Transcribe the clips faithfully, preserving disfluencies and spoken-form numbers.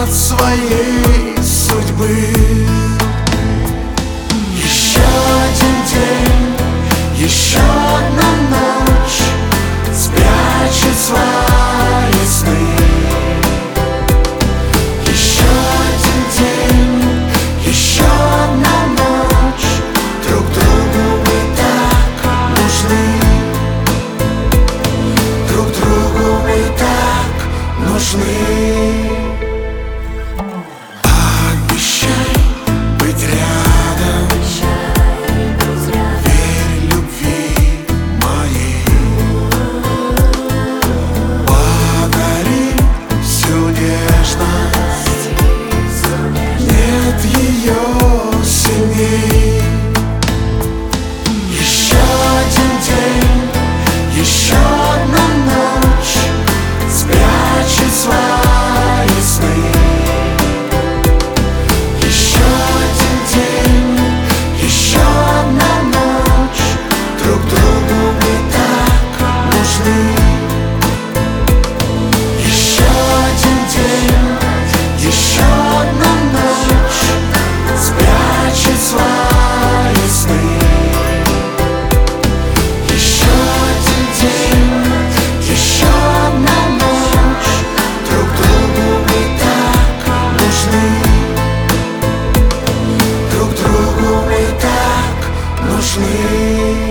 от своей судьбы. Еще один день, еще одна ночь спрячет свои сны. Еще один день, еще одна ночь, друг другу мы так нужны. Друг другу мы так нужны. Обещай быть рядом, верь любви моей. Подари всю нежность, нет ее сильней. Еще один день, еще одна ночь спрячет свои сны. Еще один день, еще одна ночь, друг другу мы так нужны. Еще один день, еще одна ночь спрячет свои сны. Еще один день, еще одна ночь, друг другу мы так нужны. Друг другу мы так нужны.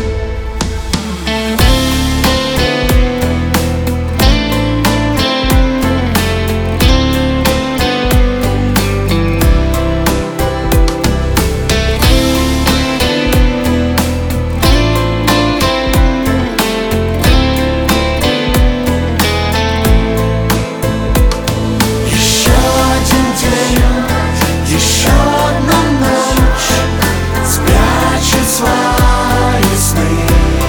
Еще один день, еще одна ночь спрячет свои сны.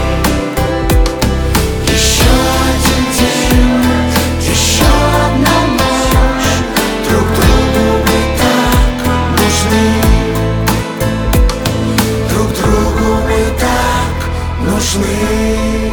Еще один день, еще одна ночь, друг другу мы так нужны. Друг другу мы так нужны.